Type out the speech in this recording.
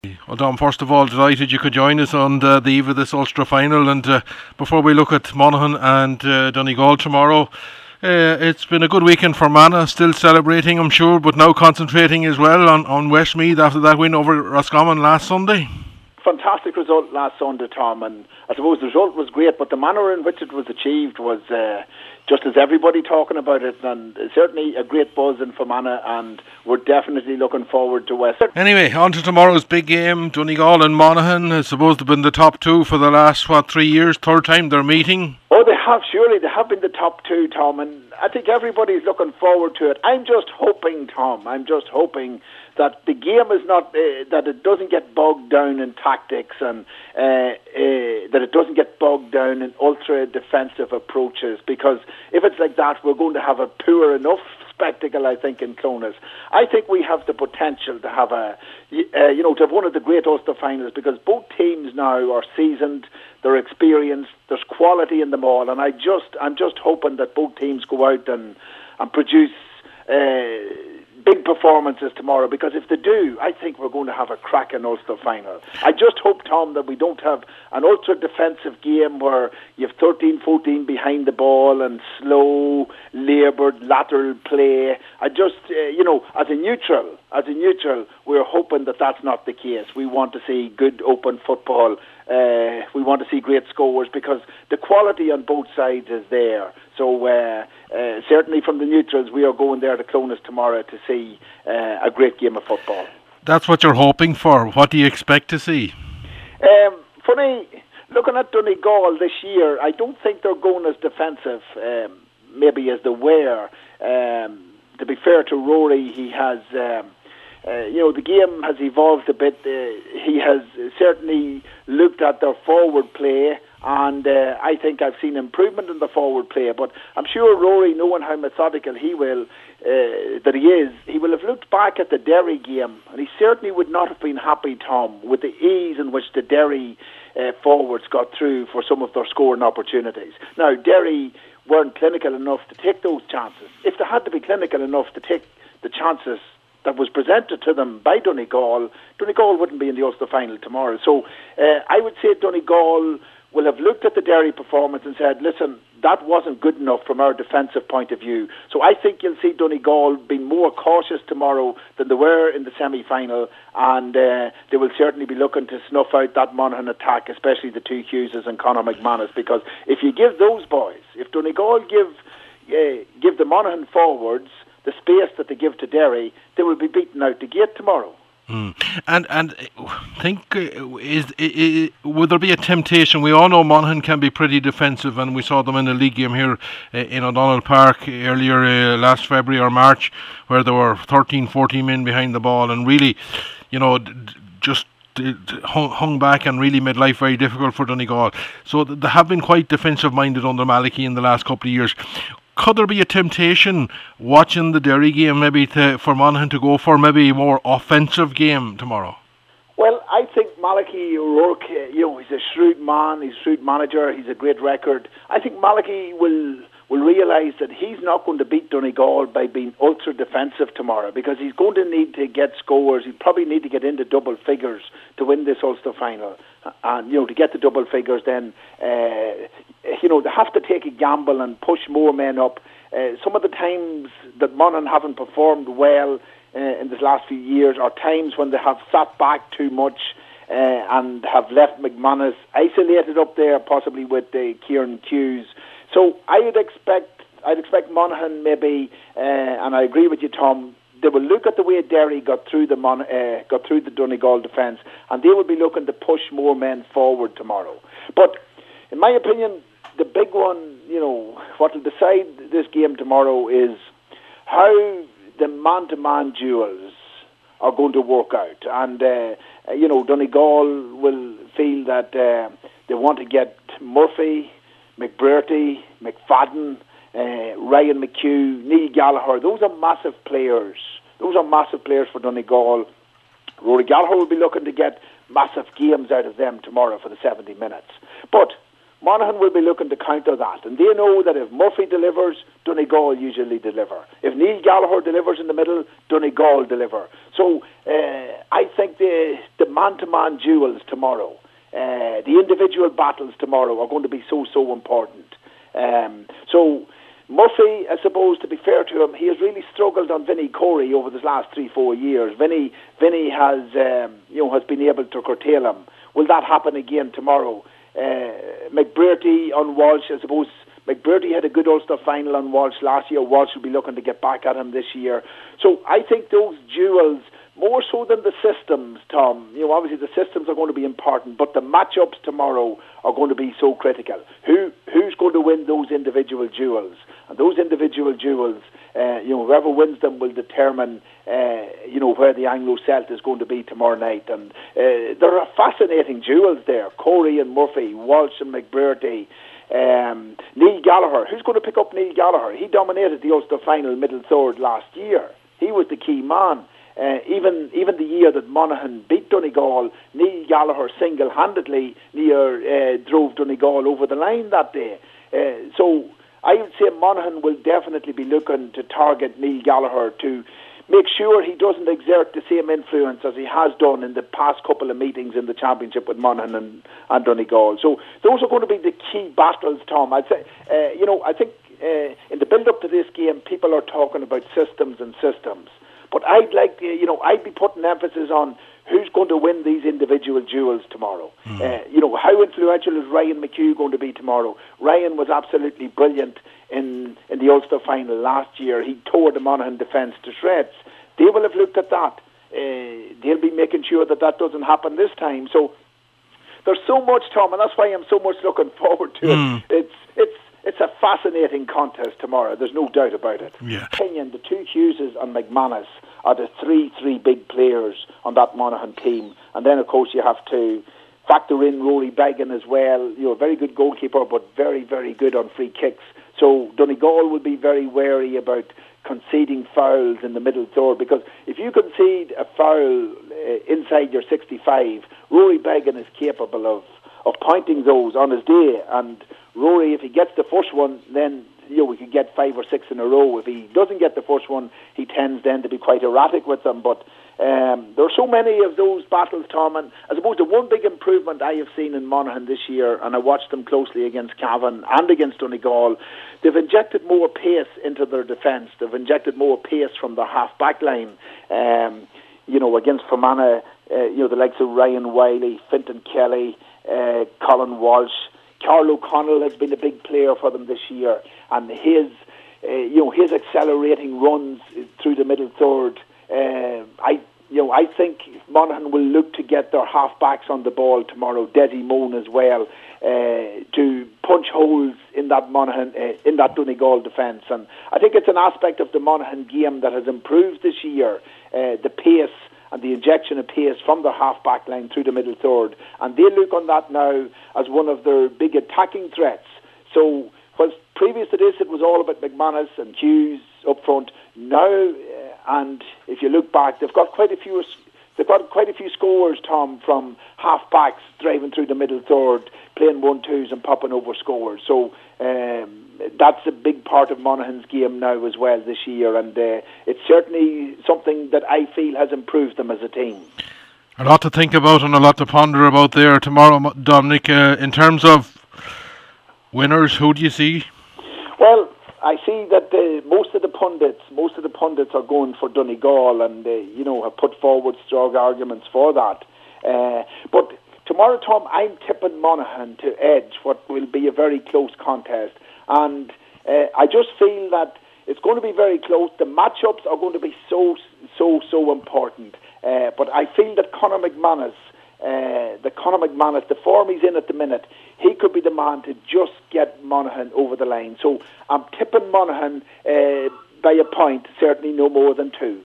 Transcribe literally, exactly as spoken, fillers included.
Well, Dom, first of all, delighted you could join us on the, the eve of this Ulster final. And uh, before we look at Monaghan and uh, Donegal tomorrow, uh, it's been a good weekend for Mana, still celebrating, I'm sure, but now concentrating as well on, on Westmeath after that win over Roscommon last Sunday. Fantastic result last Sunday, Tom, and I suppose the result was great, but the manner in which it was achieved was uh, just as everybody talking about it, and certainly a great buzz in Fermanagh, and we're definitely looking forward to West. Anyway, on to tomorrow's big game, Donegal and Monaghan. I suppose they've been the top two for the last, what, three years, third time they're meeting. Oh, they have, surely, they have been the top two, Tom, and I think everybody's looking forward to it. I'm just hoping, Tom, I'm just hoping that the game is not, uh, that it doesn't get bogged down in tactics and uh, uh, that it doesn't get bogged down in ultra-defensive approaches, because if it's like that, we're going to have a poor enough spectacle, I think, in Clones. I think we have the potential to have a, uh, you know, to have one of the great Ulster finals, because both teams now are seasoned, they're experienced, there's quality in them all, and I just, I'm just hoping that both teams go out and, and produce uh, big performances tomorrow, because if they do, I think we're going to have a cracking Ulster final. I just hope, Tom, that we don't have an ultra defensive game where you have thirteen fourteen behind the ball and slow, laboured, lateral play. I just, uh, you know, as a neutral, as a neutral, we're hoping that that's not the case. We want to see good open football. Uh, we want to see great scores, because the quality on both sides is there. So uh, uh, certainly from the neutrals, we are going there to Clones tomorrow to see uh, a great game of football. That's what you're hoping for. What do you expect to see? Um, for me, looking at Donegal this year, I don't think they're going as defensive um, maybe as they were. Um, to be fair to Rory, he has... Um, Uh, you know, the game has evolved a bit. Uh, he has certainly looked at their forward play, and uh, I think I've seen improvement in the forward play. But I'm sure Rory, knowing how methodical he will, uh, that he is, he will have looked back at the Derry game, and he certainly would not have been happy, Tom, with the ease in which the Derry uh, forwards got through for some of their scoring opportunities. Now, Derry weren't clinical enough to take those chances. If they had to be clinical enough to take the chances that was presented to them by Donegal, Donegal wouldn't be in the Ulster final tomorrow. So uh, I would say Donegal will have looked at the Derry performance and said, listen, that wasn't good enough from our defensive point of view. So I think you'll see Donegal being more cautious tomorrow than they were in the semi-final, and uh, they will certainly be looking to snuff out that Monaghan attack, especially the two Hugheses and Conor McManus, because if you give those boys, if Donegal give, uh, give the Monaghan forwards the space that they give to Derry, they will be beaten out the gate tomorrow. Mm. And and think uh, is, is would there be a temptation? We all know Monaghan can be pretty defensive, and we saw them in the league game here uh, in O'Donnell Park earlier uh, last February or March, where there were thirteen, fourteen men behind the ball, and really, you know, d- just hung, hung back and really made life very difficult for Donegal. So they have been quite defensive minded under Malachy in the last couple of years. Could there be a temptation watching the Derry game maybe to, for Monaghan to go for maybe a more offensive game tomorrow? Well, I think Malachy O'Rourke, you know, he's a shrewd man, he's a shrewd manager, he's a great record. I think Malachy will will realise that he's not going to beat Donegal by being ultra defensive tomorrow, because he's going to need to get scores. He'll probably need to get into double figures to win this Ulster final. And, you know, to get the double figures, then, uh, you know, they have to take a gamble and push more men up. Uh, some of the times that Monaghan haven't performed well uh, in the last few years are times when they have sat back too much uh, and have left McManus isolated up there, possibly with uh, Kieran Hughes. So I would expect, I'd expect Monaghan maybe, uh, and I agree with you, Tom, they will look at the way Derry got through the Mon- uh, got through the Donegal defence, and they will be looking to push more men forward tomorrow. But in my opinion, the big one, you know, what will decide this game tomorrow is how the man-to-man duels are going to work out. And, uh, you know, Donegal will feel that uh, they want to get Murphy, McBrearty, McFadden, uh, Ryan McHugh, Neil Gallagher. Those are massive players. Those are massive players for Donegal. Rory Gallagher will be looking to get massive games out of them tomorrow for the seventy minutes. But Monaghan will be looking to counter that, and they know that if Murphy delivers, Donegal usually deliver. If Neil Gallagher delivers in the middle, Donegal deliver. So uh, I think the, the man-to-man duels tomorrow, uh, the individual battles tomorrow are going to be so, so important. Um, so Murphy, I suppose, to be fair to him, he has really struggled on Vinnie Corey over the last three, four years. Vinnie, Vinnie has, um, you know, has been able to curtail him. Will that happen again tomorrow? Uh, McBrearty on Walsh, I suppose McBrearty had a good Ulster final on Walsh last year. Walsh will be looking to get back at him this year. So I think those duels, more so than the systems, Tom, you know, obviously the systems are going to be important, but the matchups tomorrow are going to be so critical. Who Who's going to win those individual duels? And those individual duels, uh, you know, whoever wins them will determine, uh, you know, where the Anglo-Celt is going to be tomorrow night. And uh, there are fascinating duels there. Corey and Murphy, Walsh and McBrearty, um, Neil Gallagher. Who's going to pick up Neil Gallagher? He dominated the Ulster final middle third last year. He was the key man. Uh, even even the year that Monaghan beat Donegal, Neil Gallagher single-handedly near uh, drove Donegal over the line that day. Uh, so I would say Monaghan will definitely be looking to target Neil Gallagher to make sure he doesn't exert the same influence as he has done in the past couple of meetings in the championship with Monaghan and, and Donegal. So those are going to be the key battles, Tom. I'd say, uh, you know, I think uh, in the build-up to this game, people are talking about systems and systems. But I'd like, to, you know, I'd be putting emphasis on who's going to win these individual duels tomorrow. Mm. Uh, you know, how influential is Ryan McHugh going to be tomorrow? Ryan was absolutely brilliant in, in the Ulster final last year. He tore the Monaghan defence to shreds. They will have looked at that. Uh, they'll be making sure that that doesn't happen this time. So there's so much, Tom, and that's why I'm so much looking forward to mm. it. It's it's. It's a fascinating contest tomorrow. There's no doubt about it. Yeah. Kenyon, the two Hugheses and McManus are the three three big players on that Monaghan team. And then, of course, you have to factor in Rory Beggan as well. You know, very good goalkeeper, but very, very good on free kicks. So Donegal will be very wary about conceding fouls in the middle third, because if you concede a foul uh, inside your sixty-five, Rory Beggan is capable of, of pointing those on his day. And Rory, if he gets the first one, then you know we could get five or six in a row. If he doesn't get the first one, he tends then to be quite erratic with them. But um, there are so many of those battles, Tom, and I suppose the one big improvement I have seen in Monaghan this year, and I watched them closely against Cavan and against Donegal, they've injected more pace into their defence. They've injected more pace from their half-back line. Um, you know, against Fermanagh, uh, you know, the likes of Ryan Wiley, Fintan Kelly, uh, Colin Walsh, Carl O'Connell has been a big player for them this year, and his, uh, you know, his accelerating runs through the middle third. Uh, I, you know, I think Monaghan will look to get their half backs on the ball tomorrow. Desi Moan as well, uh, to punch holes in that Monaghan, uh, in that Donegal defence, and I think it's an aspect of the Monaghan game that has improved this year. Uh, the pace and the injection of pace from their half-back line through the middle third. And they look on that now as one of their big attacking threats. So, whilst previous to this it was all about McManus and Hughes up front, now, uh, and if you look back, they've got quite a few they've got quite a few scores, Tom, from half-backs driving through the middle third, playing one-twos and popping over scores. So, um, that's a big part of Monaghan's game now as well this year, and uh, it's certainly something that I feel has improved them as a team. A lot to think about and a lot to ponder about there tomorrow, Dominic. Uh, in terms of winners, who do you see? Well, I see that uh, most of the pundits, most of the pundits are going for Donegal, and uh, you know have put forward strong arguments for that. Uh, but tomorrow, Tom, I'm tipping Monaghan to edge what will be a very close contest. And uh, I just feel that it's going to be very close. The matchups are going to be so, so, so important. Uh, but I feel that Conor McManus, uh, the Conor McManus, the form he's in at the minute, he could be the man to just get Monaghan over the line. So I'm tipping Monaghan uh, by a point, certainly no more than two.